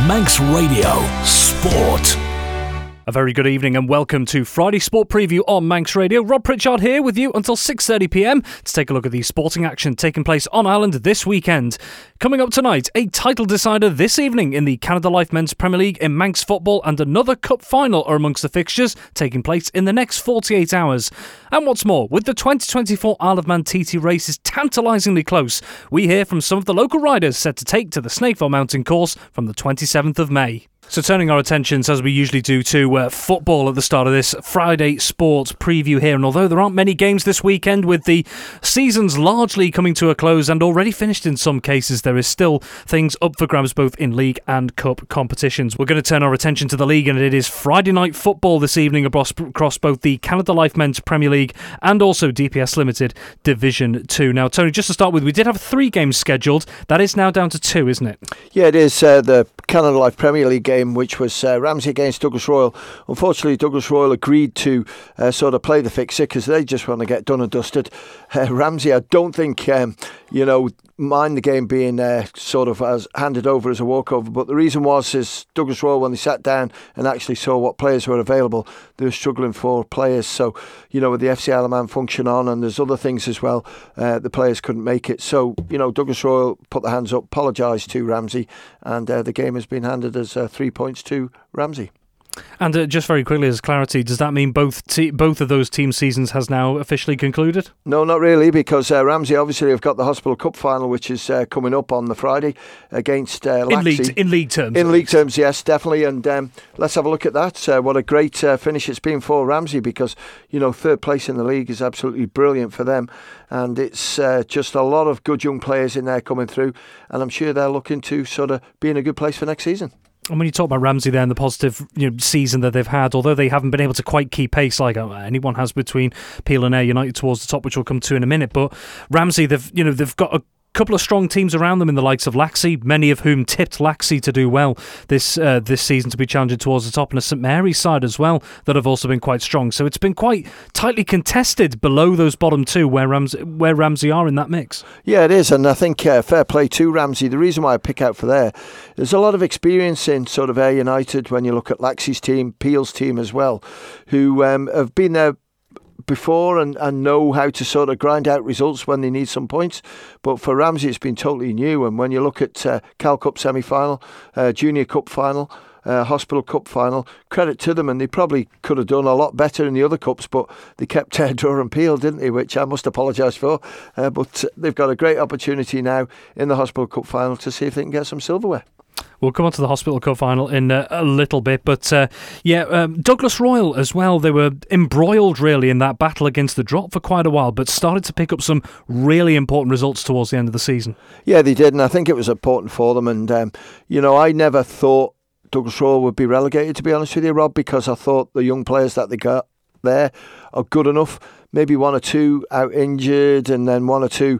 Manx Radio Sport. A very good evening and welcome to Friday Sport Preview on Manx Radio. Rob Pritchard here with you until 6:30pm to take a look at the sporting action taking place on Ireland this weekend. Coming up tonight, a title decider this evening in the Canada Life Men's Premier League in Manx football, and another cup final are amongst the fixtures taking place in the next 48 hours. And what's more, with the 2024 Isle of Man TT races tantalisingly close, we hear from some of the local riders set to take to the Snakeville Mountain course from the 27th of May. So turning our attentions, as we usually do, to football at the start of this Friday Sports Preview here. And although there aren't many games this weekend, with the seasons largely coming to a close and already finished in some cases, there is still things up for grabs both in league and cup competitions. We're going to turn our attention to the league, and it is Friday night football this evening across both the Canada Life Men's Premier League and also DPS Limited Division 2. Now, Tony, just to start with, we did have 3 games scheduled. That is now down to 2, isn't it? Yeah, it is. The Canada Life Premier League game, which was Ramsey against Douglas Royal. Unfortunately, Douglas Royal agreed to sort of play the fixture because they just want to get done and dusted. Ramsey, I don't think, mind the game being sort of as handed over as a walkover, but the reason is Douglas Royal, when they sat down and actually saw what players were available, they were struggling for players. So, with the FC Isle of Man function on, and there's other things as well, the players couldn't make it. So, Douglas Royal put their hands up, apologised to Ramsey, and the game has been handed as 3 points to Ramsey. And just very quickly, as clarity, does that mean both of those team seasons has now officially concluded? No, not really, because Ramsey obviously have got the Hospital Cup final, which is coming up on the Friday against Laxey. In league terms? In league terms, yes, definitely. And let's have a look at that. What a great finish it's been for Ramsey, because, third place in the league is absolutely brilliant for them. And it's just a lot of good young players in there coming through. And I'm sure they're looking to sort of be in a good place for next season. And when you talk about Ramsey there and the positive season that they've had, although they haven't been able to quite keep pace like anyone has between Peel and Ayr United towards the top, which we'll come to in a minute, but Ramsey, they've got a couple of strong teams around them in the likes of Laxey, many of whom tipped Laxey to do well this season, to be challenging towards the top, and a St Mary's side as well that have also been quite strong. So it's been quite tightly contested below those bottom two where Ramsey are in that mix. Yeah, it is, and I think fair play to Ramsey. The reason why I pick out for there's a lot of experience in sort of Ayr United when you look at Laxey's team, Peel's team as well, who have been there before and know how to sort of grind out results when they need some points. But for Ramsey, it's been totally new. And when you look at Cal Cup semi-final, Junior Cup final, Hospital Cup final, credit to them, and they probably could have done a lot better in the other cups, but they kept Durham Peel, didn't they, which I must apologise for. But they've got a great opportunity now in the Hospital Cup final to see if they can get some silverware. We'll come on to the Hospital Cup final in a little bit, but Douglas Royal as well. They were embroiled really in that battle against the drop for quite a while, but started to pick up some really important results towards the end of the season. Yeah, they did, and I think it was important for them. And I never thought Douglas Royal would be relegated, to be honest with you, Rob, because I thought the young players that they got there are good enough. Maybe one or two out injured, and then one or two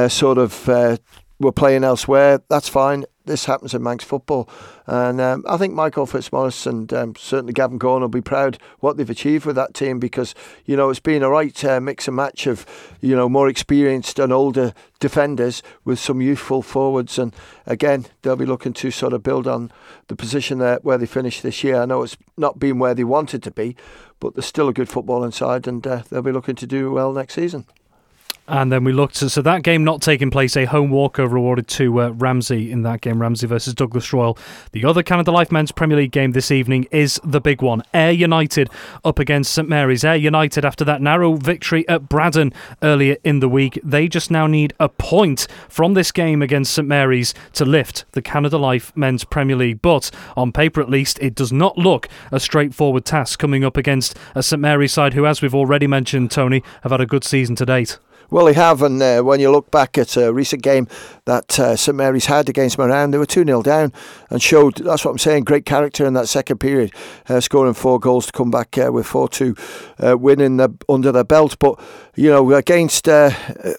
were playing elsewhere. That's fine. This happens in Manx football, and I think Michael Fitzmaurice and certainly Gavin Gorn will be proud what they've achieved with that team, because it's been a right mix and match of more experienced and older defenders with some youthful forwards, and again they'll be looking to sort of build on the position there where they finished this year. I know it's not been where they wanted to be, but there's still a good football inside, and they'll be looking to do well next season. And then we looked, so that game not taking place, a home walkover awarded to Ramsey in that game, Ramsey versus Douglas Royal. The other Canada Life Men's Premier League game this evening is the big one. Ayr United up against St Mary's. Ayr United, after that narrow victory at Braddon earlier in the week, they just now need a point from this game against St Mary's to lift the Canada Life Men's Premier League. But on paper at least, it does not look a straightforward task coming up against a St Mary's side who, as we've already mentioned, Tony, have had a good season to date. Well, they have, and when you look back at a recent game that St Mary's had against Moran, they were 2-0 down and showed, that's what I'm saying, great character in that second period, scoring 4 goals to come back with 4-2 winning under their belt. But, against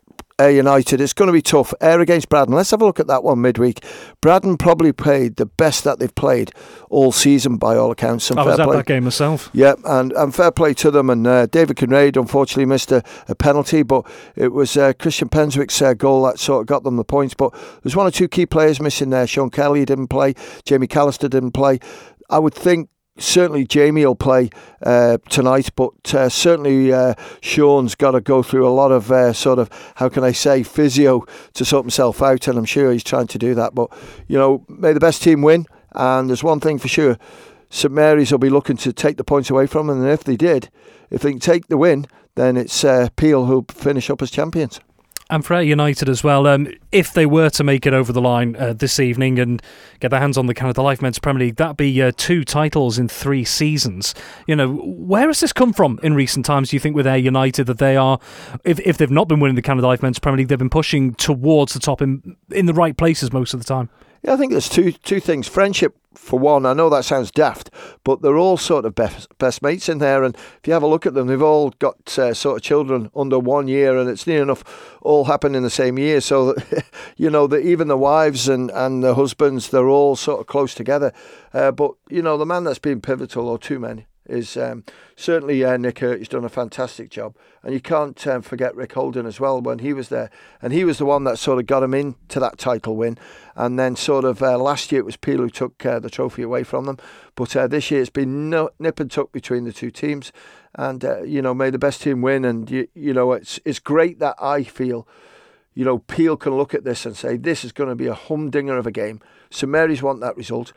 Ayr United. It's going to be tough. Ayr against Braddon. Let's have a look at that one midweek. Braddon probably played the best that they've played all season by all accounts. I was at that game myself. Yeah, and fair play to them. And David Kinraid unfortunately missed a penalty, but it was Christian Penswick's goal that sort of got them the points. But there's one or two key players missing there. Sean Kelly didn't play. Jamie Callister didn't play. I would think certainly Jamie will play tonight, but certainly Sean's got to go through a lot of sort of, how can I say, physio to sort himself out, and I'm sure he's trying to do that. But, you know, may the best team win, and there's one thing for sure, St Mary's will be looking to take the points away from them, and if they can take the win, then it's Peel who'll finish up as champions. And for Ayr United as well, if they were to make it over the line this evening and get their hands on the Canada Life Men's Premier League, that'd be 2 titles in 3 seasons. You know, where has this come from in recent times, do you think, with Ayr United, that they are, if they've not been winning the Canada Life Men's Premier League, they've been pushing towards the top in the right places most of the time? Yeah, I think there's two things. Friendship, for one. I know that sounds daft, but they're all sort of best mates in there. And if you have a look at them, they've all got sort of children under 1 year, and it's near enough all happened in the same year. So, that, you know, even the wives and the husbands, they're all sort of close together. But, you know, the man that's been pivotal, or 2 men, is certainly Nick Hurt. He's done a fantastic job. And you can't forget Rick Holden as well when he was there. And he was the one that sort of got him into that title win. And then sort of last year it was Peel who took the trophy away from them. But this year it's been nip and tuck between the 2 teams. And, you know, may the best team win. And, you know, it's great that I feel, you know, Peel can look at this and say, this is going to be a humdinger of a game. St Mary's want that result.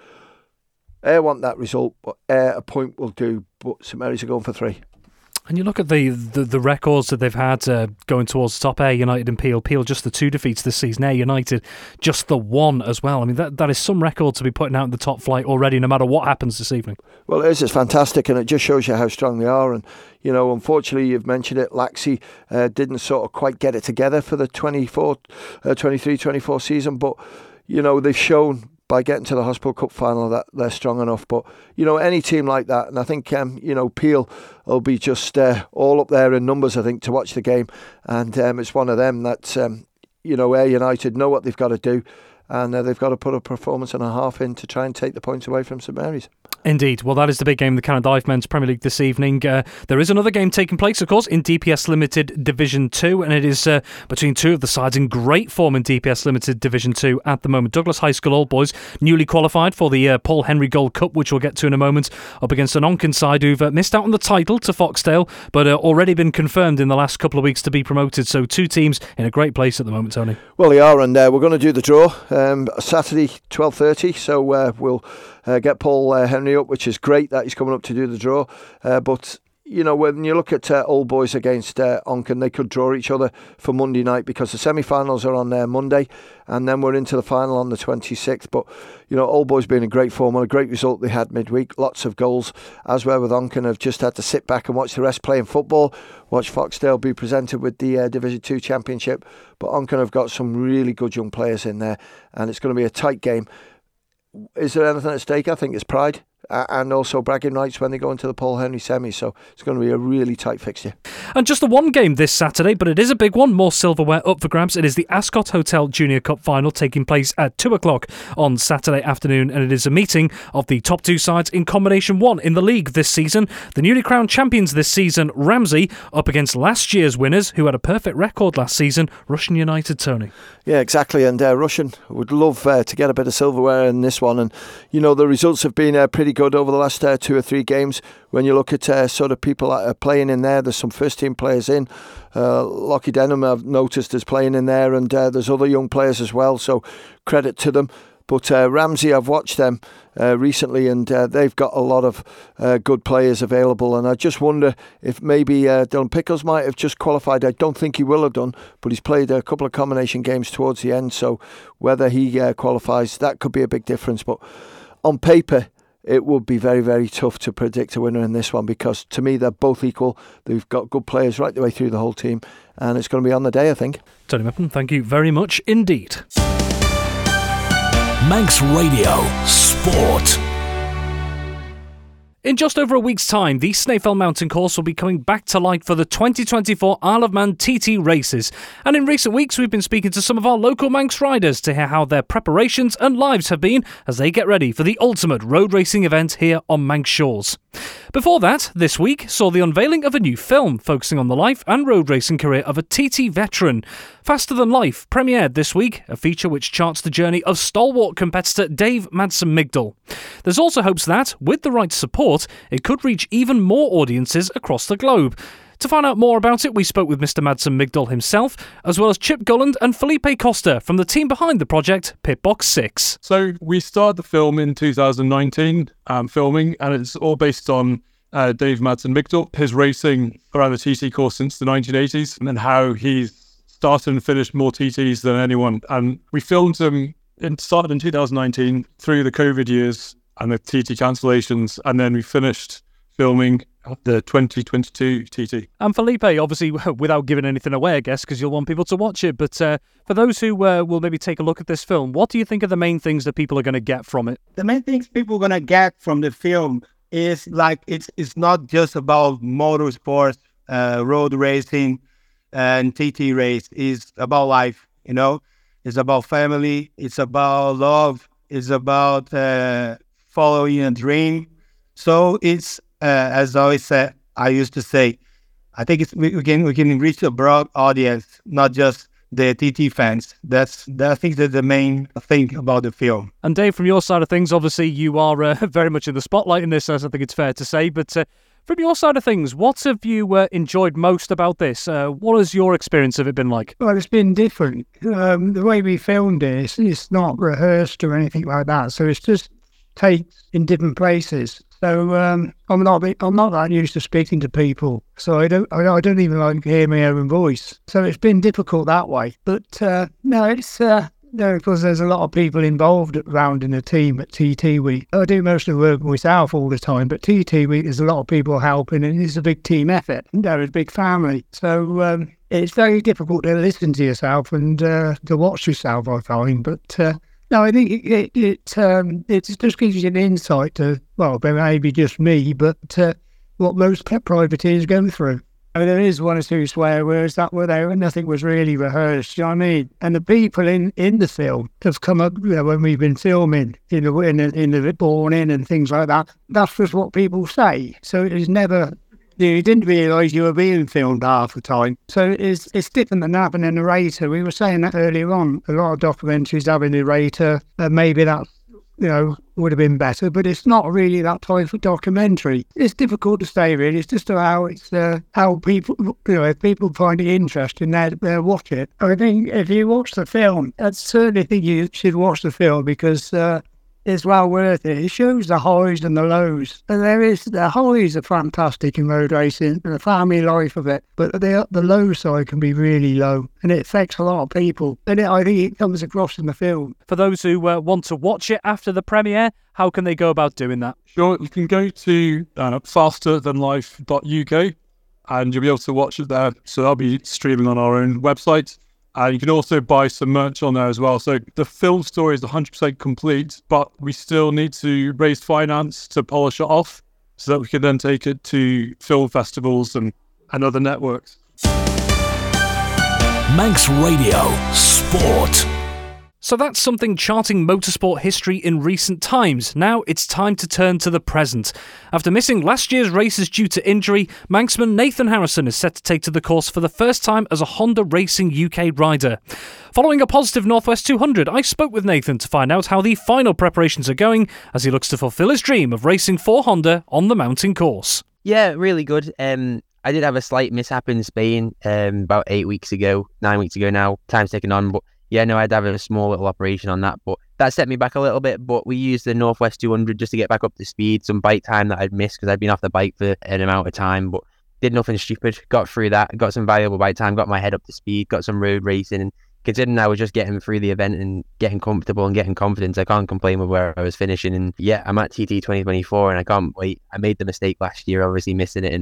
Ayr want that result, but Ayr a point will do. But St Mary's are going for 3. And you look at the records that they've had going towards the top. Ayr United and Peel. Peel just the 2 defeats this season. Ayr United just the 1 as well. I mean, that is some record to be putting out in the top flight already, no matter what happens this evening. Well, it is. It's fantastic, and it just shows you how strong they are. And, you know, unfortunately, you've mentioned it, Laxey didn't sort of quite get it together for the 23-24 season. But, you know, they've shown by getting to the Hospital Cup final that they're strong enough. But, you know, any team like that, and I think, you know, Peel will be just all up there in numbers, I think, to watch the game. And it's one of them that, you know, Ayr United know what they've got to do, and they've got to put a performance and a half in to try and take the points away from St Mary's. Indeed. Well, that is the big game in the Canada Life Men's Premier League this evening. There is another game taking place, of course, in DPS Limited Division 2, and it is between 2 of the sides in great form in DPS Limited Division 2 at the moment. Douglas High School Old Boys, newly qualified for the Paul Henry Gold Cup, which we'll get to in a moment, up against an Onken side who've missed out on the title to Foxdale, but already been confirmed in the last couple of weeks to be promoted. So 2 teams in a great place at the moment, Tony. Well, they are, and we're going to do the draw Saturday, 12:30, so we'll get Paul Henry up, which is great that he's coming up to do the draw. But, you know, when you look at Old Boys against Onken, they could draw each other for Monday night because the semi-finals are on Monday, and then we're into the final on the 26th. But, you know, Old Boys being in great form, and a great result they had midweek, lots of goals, as well with Onken have just had to sit back and watch the rest playing football, watch Foxdale be presented with the Division 2 Championship. But Onken have got some really good young players in there, and it's going to be a tight game. Is there anything at stake? I think it's pride and also bragging rights when they go into the Paul Henry semi. So it's going to be a really tight fixture. And just the one game this Saturday, but it is a big one. More silverware up for grabs. It is the Ascot Hotel Junior Cup final taking place at 2 o'clock on Saturday afternoon, and it is a meeting of the top 2 sides in Combination 1 in the league this season. The newly crowned champions this season, Ramsey, up against last year's winners who had a perfect record last season, Russian United, Tony. Yeah, exactly, and Russian would love to get a bit of silverware in this one, and you know the results have been pretty good over the last 2 or 3 games. When you look at sort of people that are playing in there, there's some first team players in. Lockie Denham I've noticed is playing in there, and there's other young players as well, so credit to them. But Ramsey, I've watched them recently, and they've got a lot of good players available. And I just wonder if maybe Dylan Pickles might have just qualified. I don't think he will have done, but he's played a couple of combination games towards the end. So whether he qualifies, that could be a big difference. But on paper, it would be very, very tough to predict a winner in this one because to me, they're both equal. They've got good players right the way through the whole team, and it's going to be on the day, I think. Tony Meppen, thank you very much indeed. Manx Radio Sport. In just over a week's time, the Snaefell Mountain Course will be coming back to light for the 2024 Isle of Man TT races. And in recent weeks, we've been speaking to some of our local Manx riders to hear how their preparations and lives have been as they get ready for the ultimate road racing event here on Manx shores. Before that, this week saw the unveiling of a new film focusing on the life and road racing career of a TT veteran. Faster Than Life premiered this week, a feature which charts the journey of stalwart competitor Dave Madsen-Migdal. There's also hopes that, with the right support, it could reach even more audiences across the globe. To find out more about it, we spoke with Mr. Madsen-Migdal himself, as well as Chip Gulland and Felipe Costa from the team behind the project, Pitbox 6. So we started the film in 2019, filming, and it's all based on Dave Madsen-Migdal, his racing around the TT course since the 1980s, and how he's started and finished more TTs than anyone. And we filmed him, started in 2019 through the COVID years and the TT cancellations, and then we finished filming the 2022 TT. And Felipe, obviously, without giving anything away, I guess, because you'll want people to watch it, but for those who will maybe take a look at this film, what do you think are the main things that people are going to get from it? The main things people are going to get from the film is like it's not just about motorsports, road racing, and TT race. It's about life, you know. It's about family. It's about love. It's about following a dream. So it's as I always said, I used to say, I think we can reach a broad audience, not just the TT fans. I think that's the main thing about the film. And Dave, from your side of things, obviously you are very much in the spotlight in this, as I think it's fair to say. But from your side of things, what have you enjoyed most about this? What has your experience of it been like? Well, it's been different. The way we filmed it, it's not rehearsed or anything like that. So it's just takes in different places. So I'm not that used to speaking to people, so I don't even like to hear my own voice. So it's been difficult that way. But no, it's because there's a lot of people involved around in the team at TT Week. I do most of the work myself all the time, but TT Week there's a lot of people helping, and it's a big team effort. They're a big family, so it's very difficult to listen to yourself and to watch yourself, I find. But no, I think it just gives you an insight to, well, maybe just me, but what most privateers go through. I mean, there is one or two swear words that were there, and nothing was really rehearsed, you know what I mean? And the people in the film have come up, you know, when we've been filming, in the born in and things like that, that's just what people say. So it is never... You didn't realise you were being filmed half the time. So it's different than having a narrator. We were saying that earlier on. A lot of documentaries have a narrator, and maybe that, you know, would have been better, but it's not really that type of documentary. It's difficult to say, really. It's just how people, you know, if people find it interesting, they'll watch it. I think if you watch the film, I certainly think you should watch the film because it's well worth it. It shows the highs and the lows. And the highs are fantastic in road racing and the family life of it, but the low side can be really low and it affects a lot of people. And I think it comes across in the film. For those who want to watch it after the premiere, how can they go about doing that? Sure, you can go to fasterthanlife.uk and you'll be able to watch it there. So that'll be streaming on our own website. You can also buy some merch on there as well. So the film story is 100% complete, but we still need to raise finance to polish it off so that we can then take it to film festivals and other networks. Manx Radio Sport. So that's something charting motorsport history in recent times. Now it's time to turn to the present. After missing last year's races due to injury, Manxman Nathan Harrison is set to take to the course for the first time as a Honda Racing UK rider. Following a positive Northwest 200, I spoke with Nathan to find out how the final preparations are going as he looks to fulfil his dream of racing for Honda on the mountain course. Yeah, really good. I did have a slight mishap in Spain about 9 weeks ago now. Time's ticking on, but yeah, no, I'd have a small little operation on that, but that set me back a little bit. But we used the Northwest 200 just to get back up to speed, some bike time that I'd missed because I'd been off the bike for an amount of time, but did nothing stupid, got through that, got some valuable bike time, got my head up to speed, got some road racing, and considering I was just getting through the event and getting comfortable and getting confidence, I can't complain with where I was finishing. And yeah, I'm at TT 2024 and I can't wait. I made the mistake last year, obviously missing it, and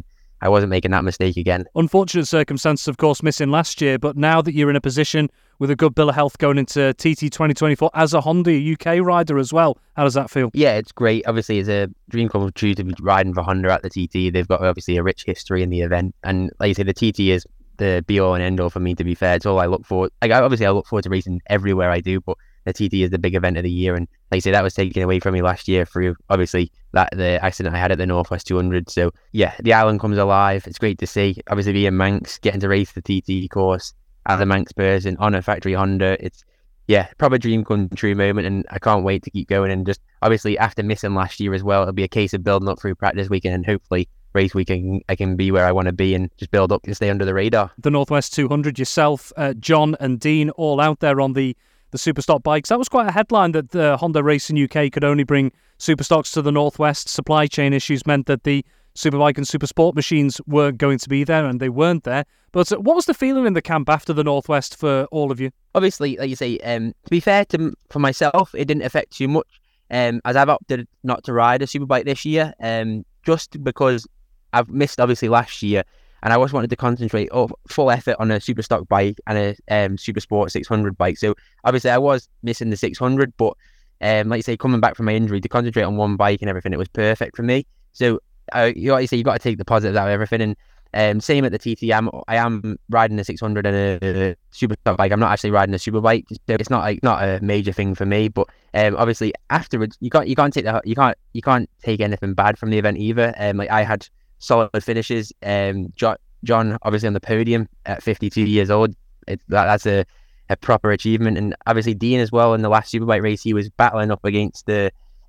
I wasn't making that mistake again. Unfortunate circumstances, of course, missing last year, but now that you're in a position with a good bill of health going into TT 2024 as a Honda UK rider as well, how does that feel? Yeah, it's great. Obviously, it's a dream come true to be riding for Honda at the TT. They've got obviously a rich history in the event, and like you say, the TT is the be-all and end-all for me, to be fair. It's all I look forward. I look forward to racing everywhere I do, but the TT is the big event of the year, and like I say, that was taken away from me last year through obviously the accident I had at the Northwest 200. So yeah, the island comes alive. It's great to see. Obviously being Manx, getting to race the TT course as a Manx person on a factory Honda, it's proper dream come true moment, and I can't wait to keep going. And just obviously after missing last year as well, it'll be a case of building up through practice weekend, and hopefully race weekend I can be where I want to be and just build up and stay under the radar. The Northwest 200, yourself, John and Dean, all out there on the Superstock bikes. That was quite a headline that the Honda Racing UK could only bring Superstocks to the Northwest. Supply chain issues meant that the Superbike and Supersport machines weren't going to be there, and they weren't there. But what was the feeling in the camp after the Northwest for all of you? Obviously, like you say, to be fair for myself, it didn't affect too much, as I've opted not to ride a Superbike this year, just because I've missed obviously last year, and I just wanted to concentrate full effort on a Superstock bike and a Supersport 600 bike. So obviously I was missing the 600, but like you say, coming back from my injury, to concentrate on one bike and everything, it was perfect for me. So like you say, you've got to take the positives out of everything. And same at the TT, I am riding a 600 and a Superstock bike. I'm not actually riding a Superbike. So it's not a major thing for me. But obviously afterwards, you can't take anything bad from the event either. Like I had solid finishes. John obviously on the podium at 52 years old. That's a proper achievement. And obviously Dean as well in the last Superbike race, he was battling up against the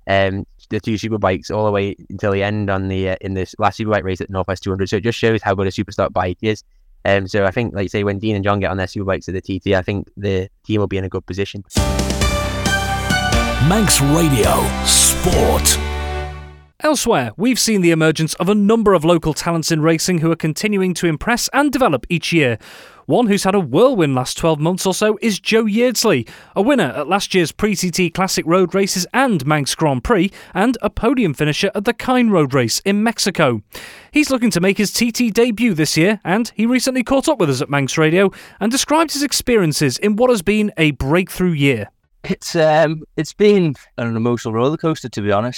two Superbikes all the way until the end on in this last Superbike race at Northwest 200. So it just shows how good a Superstock bike is. So I think, like you say, when Dean and John get on their Superbikes at the TT, I think the team will be in a good position. Manx Radio Sport. Elsewhere, we've seen the emergence of a number of local talents in racing who are continuing to impress and develop each year. One who's had a whirlwind last 12 months or so is Joe Yeardsley, a winner at last year's Pre-TT Classic Road Races and Manx Grand Prix, and a podium finisher at the Kine Road Race in Mexico. He's looking to make his TT debut this year, and he recently caught up with us at Manx Radio and described his experiences in what has been a breakthrough year. It's been an emotional roller coaster, to be honest.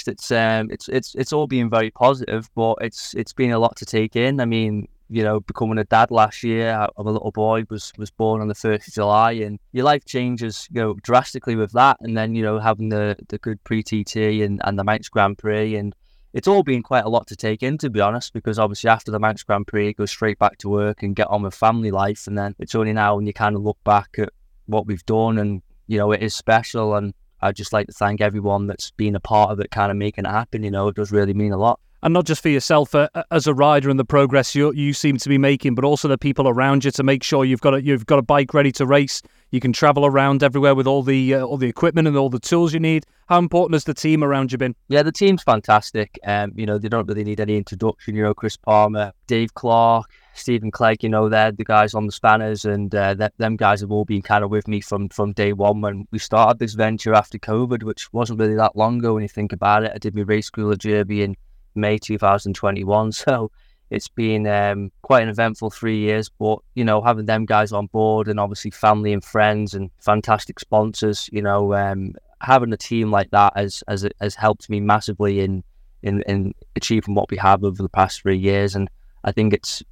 It's all been very positive, but it's been a lot to take in. I mean, you know, becoming a dad last year of a little boy was born on the 1st of July, and your life changes, you know, drastically with that. And then, you know, having the good pre-TT and the Manx Grand Prix, and it's all been quite a lot to take in, to be honest, because obviously after the Manx Grand Prix, go straight back to work and get on with family life. And then it's only now when you kind of look back at what we've done, and you know, it is special, and I'd just like to thank everyone that's been a part of it, kind of making it happen. You know, it does really mean a lot. And not just for yourself as a rider and the progress you seem to be making, but also the people around you to make sure you've got a bike ready to race. You can travel around everywhere with all the equipment and all the tools you need. How important has the team around you been? Yeah, the team's fantastic. You know, they don't really need any introduction. You know, Chris Palmer, Dave Clark, Stephen Clegg, you know, they're the guys on the spanners, and them guys have all been kind of with me from day one when we started this venture after COVID, which wasn't really that long ago when you think about it. I did my race school at Derby in May 2021, so it's been quite an eventful 3 years. But you know, having them guys on board, and obviously family and friends and fantastic sponsors, you know, having a team like that has helped me massively in achieving what we have over the past 3 years. And I think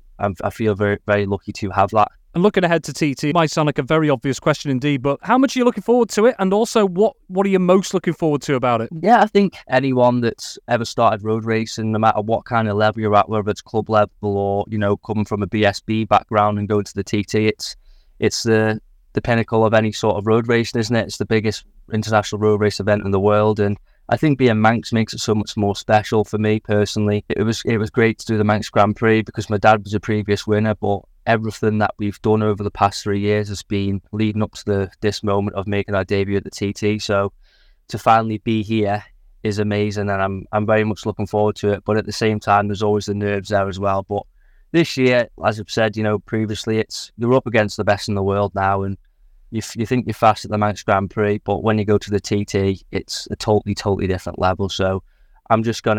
I feel very, very lucky to have that. And looking ahead to TT, might sound like a very obvious question indeed, but how much are you looking forward to it? And also, what are you most looking forward to about it? Yeah, I think anyone that's ever started road racing, no matter what kind of level you're at, whether it's club level or, you know, coming from a BSB background and going to the TT, it's the pinnacle of any sort of road racing, isn't it? It's the biggest international road race event in the world, and I think being Manx makes it so much more special for me personally. It was great to do the Manx Grand Prix because my dad was a previous winner, but everything that we've done over the past 3 years has been leading up to this moment of making our debut at the TT. So to finally be here is amazing, and I'm very much looking forward to it. But at the same time, there's always the nerves there as well. But this year, as I've said, you know, previously, you're up against the best in the world now, and you think you're fast at the Manx Grand Prix, but when you go to the TT, it's a totally different level. So I'm just gonna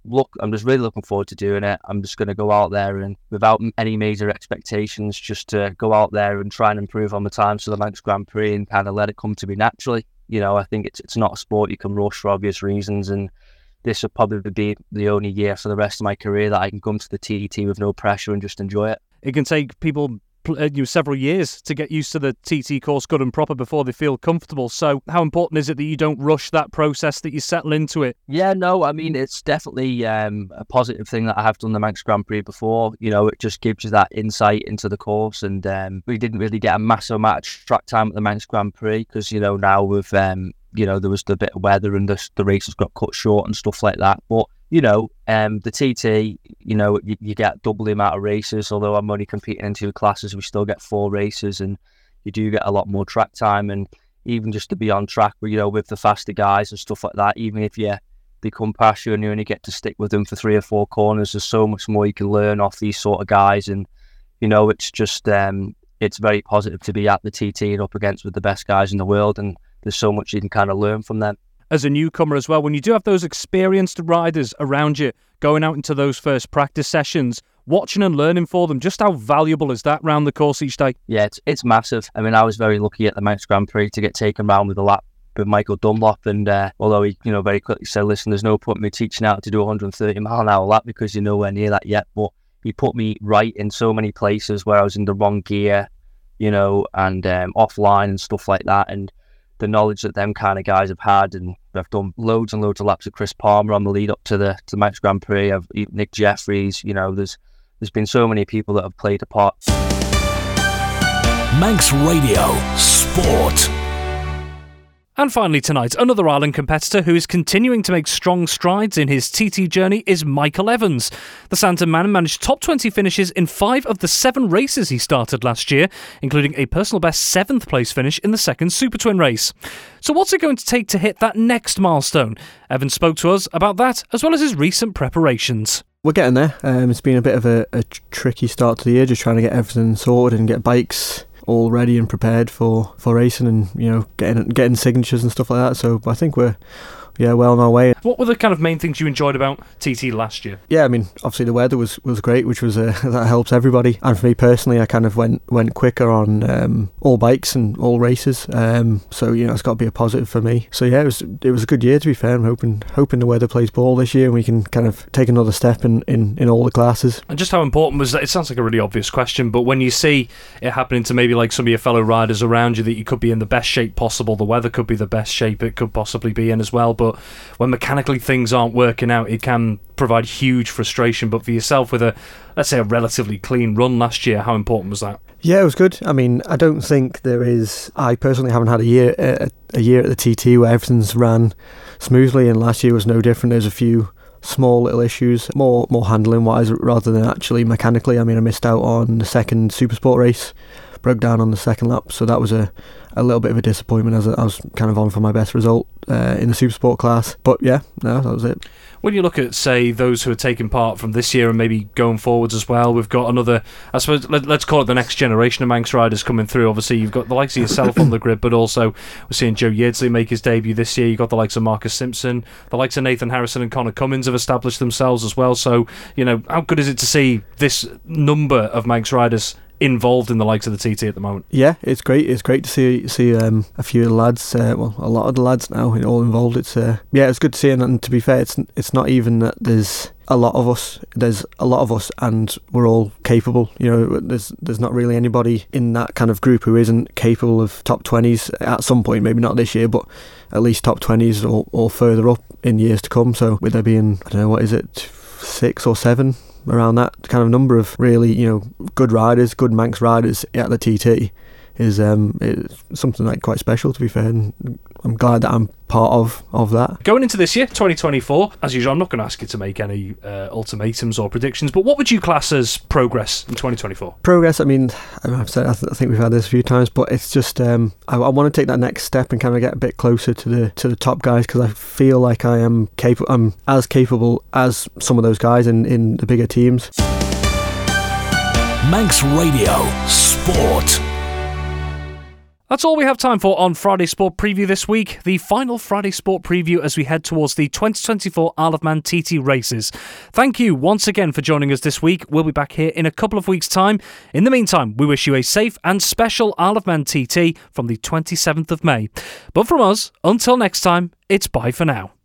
I'm just really looking forward to doing it. I'm just going to go out there and without any major expectations, just to go out there and try and improve on the times for the Manx Grand Prix and kind of let it come to me naturally. I think it's not a sport you can rush for obvious reasons, and this will probably be the only year for the rest of my career that I can come to the TT with no pressure and just enjoy it. It can take people several years to get used to the TT course good and proper before they feel comfortable. So how important is it that you don't rush that process, that you settle into it? Yeah, no, I mean, it's definitely a positive thing that I have done the Manx Grand Prix before. It just gives you that insight into the course, and we didn't really get a massive amount of track time at the Manx Grand Prix because, now with, there was the bit of weather and the races got cut short and stuff like that. But the TT, you get double the amount of races. Although I'm only competing in 2 classes, we still get 4 races, and you do get a lot more track time. And even just to be on track, with the faster guys and stuff like that, even if you become past you and you only get to stick with them for 3 or 4 corners, there's so much more you can learn off these sort of guys. And it's just it's very positive to be at the TT and up against with the best guys in the world, and there's so much you can kind of learn from them. As a newcomer as well, when you do have those experienced riders around you going out into those first practice sessions, watching and learning for them, just how valuable is that round the course each day? Yeah, it's massive. I mean, I was very lucky at the Manx Grand Prix to get taken round with a lap with Michael Dunlop, and although he very quickly said, listen, there's no point in me teaching out to do a 130 mile an hour lap because you're nowhere near that yet, but he put me right in so many places where I was in the wrong gear, and offline and stuff like that. And the knowledge that them kind of guys have had, and I've done loads and loads of laps with Chris Palmer on the lead up to the Manx Grand Prix. I've Nick Jeffries. There's been so many people that have played a part. Manx Radio Sport. And finally tonight, another Ireland competitor who is continuing to make strong strides in his TT journey is Michael Evans. The Santon man managed top 20 finishes in 5 of the 7 races he started last year, including a personal best 7th place finish in the second Super Twin race. So what's it going to take to hit that next milestone? Evans spoke to us about that, as well as his recent preparations. We're getting there. It's been a bit of a tricky start to the year, just trying to get everything sorted and get bikes all ready and prepared for racing, and getting signatures and stuff like that. So I think we're well on our way. What were the kind of main things you enjoyed about TT last year? Yeah, I mean, obviously the weather was great, which was that helps everybody. And for me personally, I kind of went quicker on all bikes and all races. So it's got to be a positive for me. So yeah, it was a good year, to be fair. I'm hoping the weather plays ball this year and we can kind of take another step in all the classes. And just how important was that? It sounds like a really obvious question, but when you see it happening to maybe like some of your fellow riders around you, that you could be in the best shape possible, the weather could be the best shape it could possibly be in as well, but when mechanically things aren't working out, it can provide huge frustration. But for yourself, with a relatively clean run last year, how important was that? Yeah, it was good. I mean, I don't think I personally haven't had a year at the TT where everything's ran smoothly, and last year was no different. There's a few small little issues, more handling wise rather than actually mechanically. I mean, I missed out on the second Supersport race, broke down on the second lap, so that was a little bit of a disappointment, as I was kind of on for my best result in the Supersport class. But yeah, no, that was it. When you look at, say, those who are taking part from this year and maybe going forwards as well, we've got another, I suppose, let's call it the next generation of Manx riders coming through. Obviously, you've got the likes of yourself on the grid, but also we're seeing Joe Yeardsley make his debut this year. You've got the likes of Marcus Simpson, the likes of Nathan Harrison and Connor Cummins have established themselves as well. So, how good is it to see this number of Manx riders involved in the likes of the TT at the moment? Yeah, it's great. It's great to see a few of the lads, a lot of the lads now all involved. It's good to see, and to be fair, it's not even that there's a lot of us. There's a lot of us, and we're all capable. There's not really anybody in that kind of group who isn't capable of top 20s at some point. Maybe not this year, but at least top 20s or further up in years to come. So with there being, I don't know, what is it, 6 or 7? Around that kind of number of really, good riders, good Manx riders at the TT is something like quite special, to be fair, and I'm glad that I'm part of that. Going into this year, 2024, as usual, I'm not going to ask you to make any ultimatums or predictions, but what would you class as progress in 2024? Progress, I mean, I've said, I think we've had this a few times, but it's just I want to take that next step and kind of get a bit closer to the top guys, because I feel like I'm as capable as some of those guys in the bigger teams. Manx Radio Sport. That's all we have time for on Friday Sport Preview this week. The final Friday Sport Preview as we head towards the 2024 Isle of Man TT races. Thank you once again for joining us this week. We'll be back here in a couple of weeks' time. In the meantime, we wish you a safe and special Isle of Man TT from the 27th of May. But from us, until next time, it's bye for now.